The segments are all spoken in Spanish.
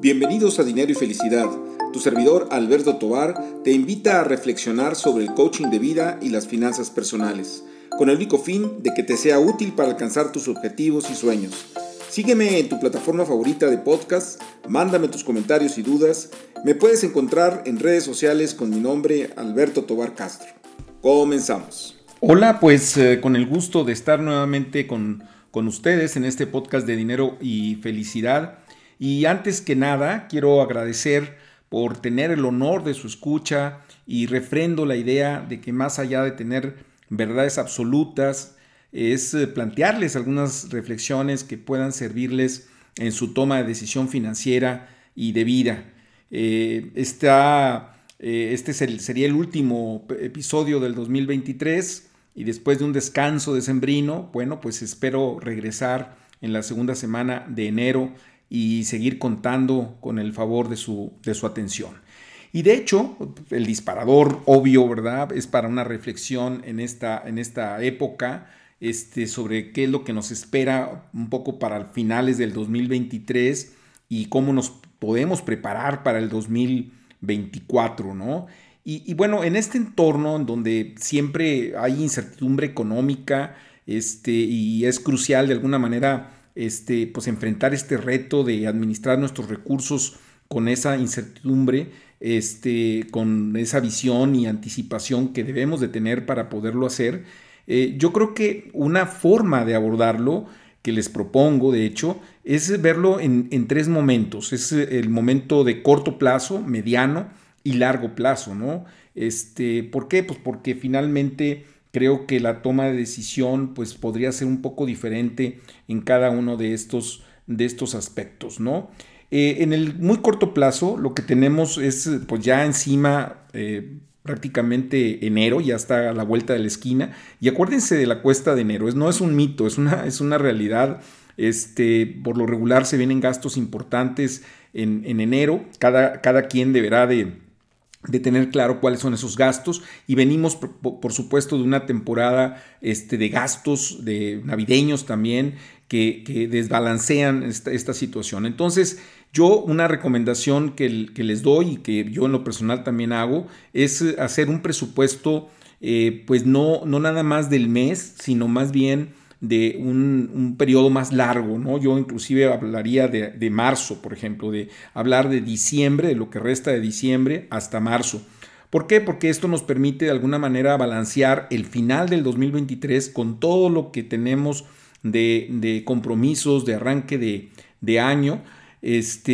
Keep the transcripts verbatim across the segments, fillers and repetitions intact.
Bienvenidos a Dinero y Felicidad. Tu servidor Alberto Tovar te invita a reflexionar sobre el coaching de vida y las finanzas personales, con el único fin de que te sea útil para alcanzar tus objetivos y sueños. Sígueme en tu plataforma favorita de podcast, mándame tus comentarios y dudas. Me puedes encontrar en redes sociales con mi nombre, Alberto Tovar Castro. Comenzamos. Hola, pues eh, con el gusto de estar nuevamente con, con ustedes en este podcast de Dinero y Felicidad. Y antes que nada, quiero agradecer por tener el honor de su escucha y refrendo la idea de que más allá de tener verdades absolutas, es plantearles algunas reflexiones que puedan servirles en su toma de decisión financiera y de vida. Eh, esta, eh, este es el, sería el último episodio del dos mil veintitrés y después de un descanso decembrino, bueno, pues espero regresar en la segunda semana de enero y seguir contando con el favor de su, de su atención. Y de hecho, el disparador obvio, ¿verdad?, es para una reflexión en esta, en esta época este, sobre qué es lo que nos espera un poco para finales del dos mil veintitrés y cómo nos podemos preparar para el dos mil veinticuatro, ¿no? Y, y bueno, en este entorno en donde siempre hay incertidumbre económica este, y es crucial de alguna manera Este, pues enfrentar este reto de administrar nuestros recursos con esa incertidumbre, este, con esa visión y anticipación que debemos de tener para poderlo hacer. Eh, yo creo que una forma de abordarlo que les propongo, de hecho, es verlo en, en tres momentos. Es el momento de corto plazo, mediano y largo plazo, ¿no? Este, ¿por qué? Pues porque finalmente creo que la toma de decisión pues, podría ser un poco diferente en cada uno de estos, de estos aspectos, ¿no? Eh, en el muy corto plazo lo que tenemos es pues, ya encima eh, prácticamente enero, ya está a la vuelta de la esquina. Y acuérdense de la cuesta de enero, es, no es un mito, es una, es una realidad. Este, por lo regular se vienen gastos importantes en, en enero, cada, cada quien deberá de de tener claro cuáles son esos gastos y venimos por, por supuesto de una temporada este, de gastos de navideños también que, que desbalancean esta, esta situación. Entonces yo una recomendación que, que les doy y que yo en lo personal también hago es hacer un presupuesto eh, pues no, no nada más del mes, sino más bien de un, un periodo más largo, ¿no? Yo inclusive hablaría de, de marzo, por ejemplo, de hablar de diciembre, de lo que resta de diciembre hasta marzo. ¿Por qué? Porque esto nos permite de alguna manera balancear el final del dos mil veintitrés con todo lo que tenemos de, de compromisos, de arranque de, de año, este,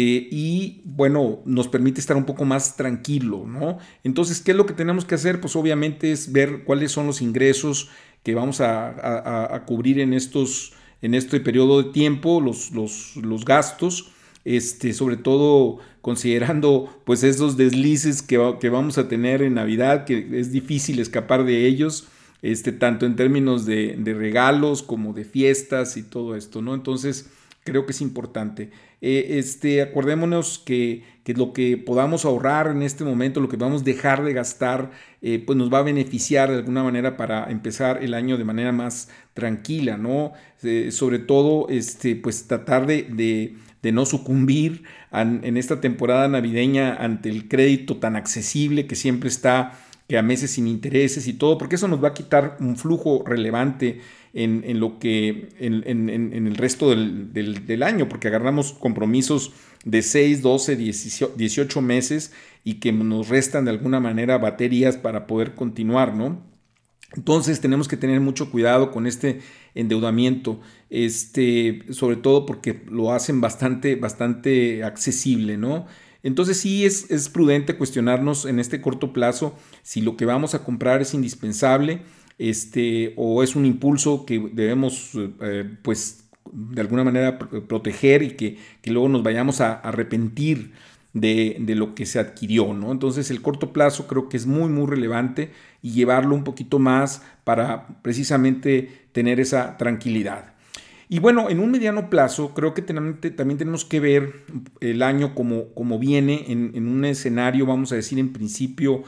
y bueno, nos permite estar un poco más tranquilo, ¿no? Entonces, ¿qué es lo que tenemos que hacer? Pues obviamente es ver cuáles son los ingresos que vamos a, a, a cubrir en, estos, en este periodo de tiempo, los, los, los gastos, este, sobre todo considerando pues esos deslices que, va, que vamos a tener en Navidad, que es difícil escapar de ellos, este, tanto en términos de, de regalos como de fiestas y todo esto, ¿no? Entonces creo que es importante. Eh, este, acordémonos que, que lo que podamos ahorrar en este momento, lo que vamos a dejar de gastar, eh, pues nos va a beneficiar de alguna manera para empezar el año de manera más tranquila, ¿no? Eh, sobre todo, este, pues tratar de, de, de no sucumbir an, en esta temporada navideña ante el crédito tan accesible que siempre está, que a meses sin intereses y todo, porque eso nos va a quitar un flujo relevante en, en lo que en, en, en el resto del, del, del año, porque agarramos compromisos de seis, doce, dieciocho meses y que nos restan de alguna manera baterías para poder continuar, ¿no? Entonces tenemos que tener mucho cuidado con este endeudamiento, este, sobre todo porque lo hacen bastante, bastante accesible, ¿no? Entonces sí es, es prudente cuestionarnos en este corto plazo si lo que vamos a comprar es indispensable, este, o es un impulso que debemos eh, pues de alguna manera proteger y que, que luego nos vayamos a arrepentir de, de lo que se adquirió, ¿no? Entonces el corto plazo creo que es muy muy relevante y llevarlo un poquito más para precisamente tener esa tranquilidad. Y bueno, en un mediano plazo creo que también tenemos que ver el año como, como viene en, en un escenario, vamos a decir en principio,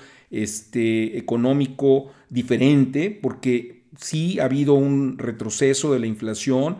este, económico diferente, porque sí ha habido un retroceso de la inflación,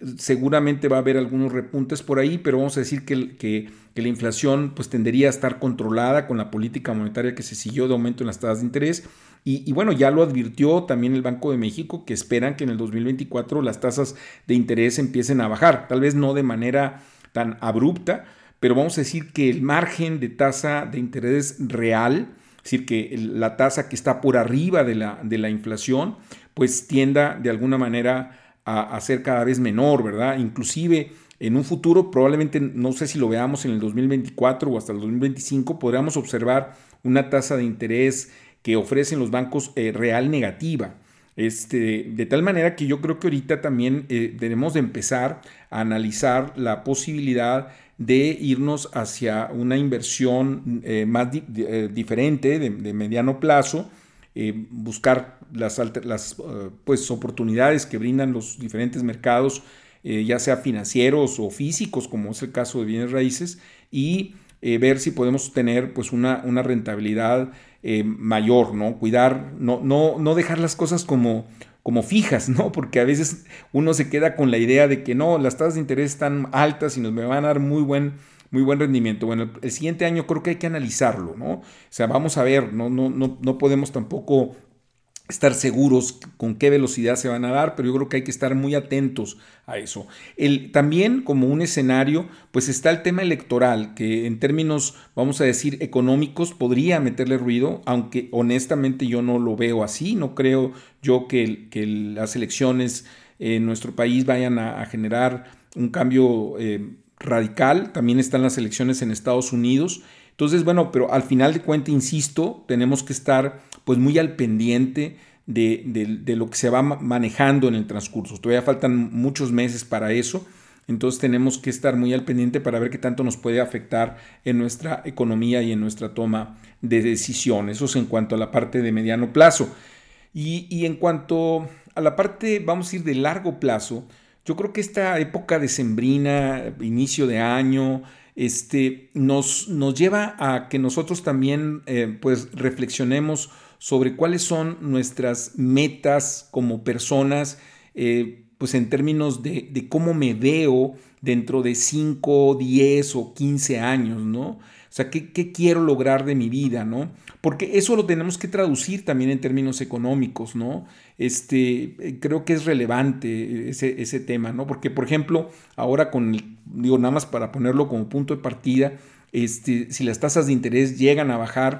seguramente va a haber algunos repuntes por ahí, pero vamos a decir que, que, que la inflación pues tendería a estar controlada con la política monetaria que se siguió de aumento en las tasas de interés. Y, y bueno, ya lo advirtió también el Banco de México, que esperan que en el dos mil veinticuatro las tasas de interés empiecen a bajar, tal vez no de manera tan abrupta, pero vamos a decir que el margen de tasa de interés real, es decir, que la tasa que está por arriba de la, de la inflación, pues tienda de alguna manera a, a ser cada vez menor, ¿verdad? Inclusive en un futuro, probablemente, no sé si lo veamos en el dos mil veinticuatro o hasta el dos mil veinticinco, podríamos observar una tasa de interés que ofrecen los bancos eh, real negativa. Este, de tal manera que yo creo que ahorita también eh, debemos de empezar a analizar la posibilidad de irnos hacia una inversión eh, más di eh, diferente, de, de mediano plazo, eh, buscar las, las uh, pues, oportunidades que brindan los diferentes mercados, eh, ya sea financieros o físicos, como es el caso de bienes raíces, y eh, ver si podemos tener pues, una, una rentabilidad eh, mayor, ¿no? Cuidar, no, no, no dejar las cosas como, como fijas, ¿no? Porque a veces uno se queda con la idea de que no, las tasas de interés están altas y nos me van a dar muy buen, muy buen rendimiento. Bueno, el, el siguiente año creo que hay que analizarlo, ¿no? O sea, vamos a ver, no, no, no, no podemos tampoco estar seguros con qué velocidad se van a dar, pero yo creo que hay que estar muy atentos a eso. El, también como un escenario, pues está el tema electoral, que en términos, vamos a decir, económicos, podría meterle ruido, aunque honestamente yo no lo veo así, no creo yo que, que las elecciones en nuestro país vayan a, a generar un cambio eh, radical. También están las elecciones en Estados Unidos. Entonces, bueno, pero al final de cuentas, insisto, tenemos que estar pues muy al pendiente de, de, de lo que se va manejando en el transcurso. Todavía faltan muchos meses para eso, entonces tenemos que estar muy al pendiente para ver qué tanto nos puede afectar en nuestra economía y en nuestra toma de decisiones. Eso es en cuanto a la parte de mediano plazo. Y, y en cuanto a la parte, vamos a ir de largo plazo, yo creo que esta época decembrina, inicio de año, este, nos, nos lleva a que nosotros también eh, pues reflexionemos sobre cuáles son nuestras metas como personas, eh, pues en términos de, de cómo me veo dentro de cinco, diez o quince años, ¿no? O sea, ¿qué, qué quiero lograr de mi vida, ¿no? Porque eso lo tenemos que traducir también en términos económicos, ¿no? Este, creo que es relevante ese, ese tema, ¿no? Porque, por ejemplo, ahora con, el, digo, nada más para ponerlo como punto de partida, este, si las tasas de interés llegan a bajar,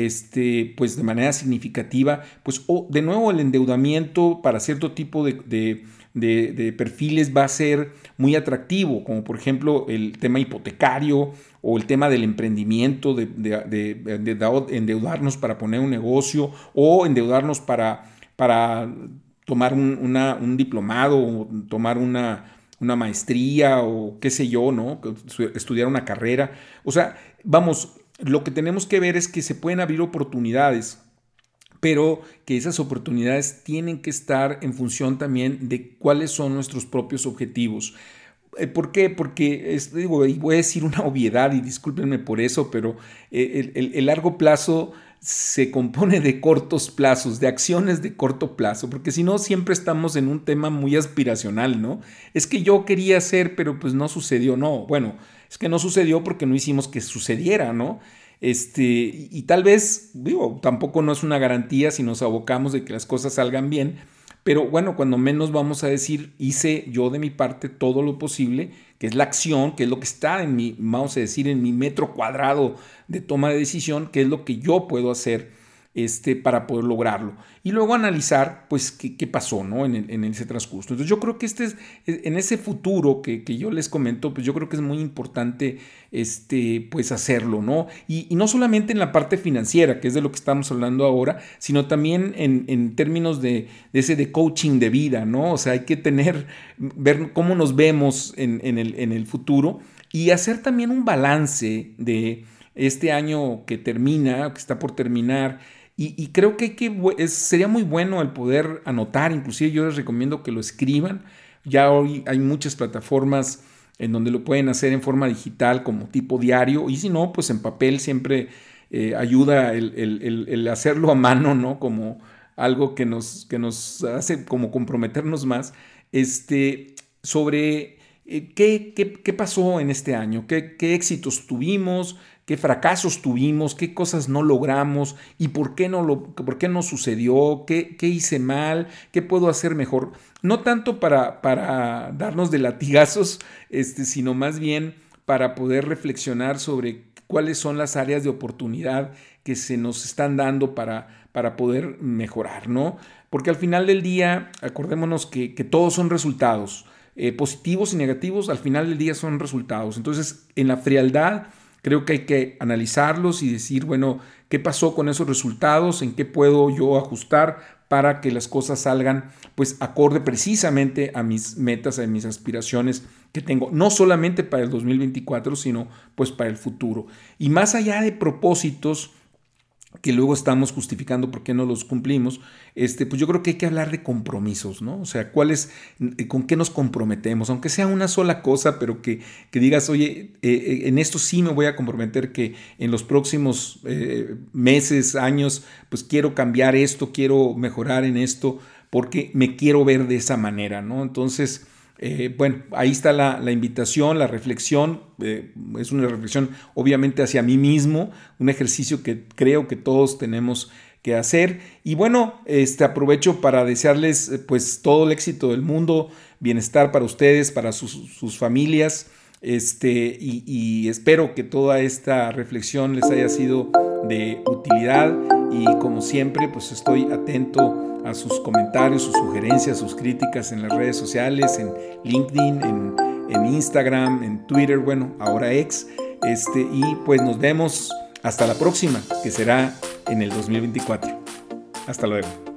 este, pues de manera significativa, pues oh, de nuevo el endeudamiento para cierto tipo de, de, de, de perfiles va a ser muy atractivo, como por ejemplo el tema hipotecario o el tema del emprendimiento, de, de, de, de, de endeudarnos para poner un negocio o endeudarnos para, para tomar un, una, un diplomado o tomar una, una maestría o qué sé yo, ¿no? Estudiar una carrera. O sea, vamos, lo que tenemos que ver es que se pueden abrir oportunidades, pero que esas oportunidades tienen que estar en función también de cuáles son nuestros propios objetivos. ¿Por qué? Porque, es, digo, y voy a decir una obviedad y discúlpenme por eso, pero el, el, el largo plazo se compone de cortos plazos, de acciones de corto plazo, porque si no siempre estamos en un tema muy aspiracional, ¿no? Es que yo quería hacer, pero pues no sucedió, no, bueno, es que no sucedió porque no hicimos que sucediera, ¿no? Este, y, y tal vez, digo, tampoco no es una garantía si nos abocamos de que las cosas salgan bien, pero bueno, cuando menos vamos a decir, hice yo de mi parte todo lo posible, que es la acción, que es lo que está en mi, vamos a decir, en mi metro cuadrado de toma de decisión, que es lo que yo puedo hacer este, para poder lograrlo. Y luego analizar, pues, qué, qué pasó, ¿no? En, en ese transcurso. Entonces, yo creo que este es, en ese futuro que, que yo les comento, pues yo creo que es muy importante, este, pues, hacerlo, ¿no? Y, y no solamente en la parte financiera, que es de lo que estamos hablando ahora, sino también en, en términos de, de ese de coaching de vida, ¿no? O sea, hay que tener, ver cómo nos vemos en, en, el, en el futuro y hacer también un balance de este año que termina, que está por terminar. Y, y creo que, hay que es, sería muy bueno el poder anotar, inclusive yo les recomiendo que lo escriban. Ya hoy hay muchas plataformas en donde lo pueden hacer en forma digital como tipo diario, y si no, pues en papel siempre eh, ayuda el, el, el, el hacerlo a mano, ¿no? Como algo que nos, que nos hace como comprometernos más. Este, sobre eh, qué, qué, qué pasó en este año, qué, qué éxitos tuvimos, qué fracasos tuvimos, qué cosas no logramos y por qué no, lo, por qué no sucedió, qué, qué hice mal, qué puedo hacer mejor. No tanto para, para darnos de latigazos, este, sino más bien para poder reflexionar sobre cuáles son las áreas de oportunidad que se nos están dando para, para poder mejorar, ¿no? Porque al final del día, acordémonos que, que todos son resultados, eh, positivos y negativos, al final del día son resultados. Entonces, en la frialdad, creo que hay que analizarlos y decir, bueno, ¿qué pasó con esos resultados? ¿En qué puedo yo ajustar para que las cosas salgan, pues, acorde precisamente a mis metas, a mis aspiraciones que tengo, no solamente para el dos mil veinticuatro, sino pues para el futuro? Y más allá de propósitos que luego estamos justificando por qué no los cumplimos, este, pues yo creo que hay que hablar de compromisos, ¿no? O sea, ¿cuáles, con qué nos comprometemos? Aunque sea una sola cosa, pero que, que digas, oye, eh, en esto sí me voy a comprometer que en los próximos eh, meses, años, pues quiero cambiar esto, quiero mejorar en esto, porque me quiero ver de esa manera, ¿no? Entonces, Eh, bueno, ahí está la, la invitación, la reflexión, eh, es una reflexión obviamente hacia mí mismo, un ejercicio que creo que todos tenemos que hacer. Y bueno, este, aprovecho para desearles pues todo el éxito del mundo, bienestar para ustedes, para sus, sus familias, este, y, y espero que toda esta reflexión les haya sido de utilidad y como siempre pues estoy atento a sus comentarios, sus sugerencias, sus críticas en las redes sociales, en LinkedIn, en, en Instagram, en Twitter, bueno, ahora X, este, y pues nos vemos hasta la próxima, que será en el dos mil veinticuatro. Hasta luego.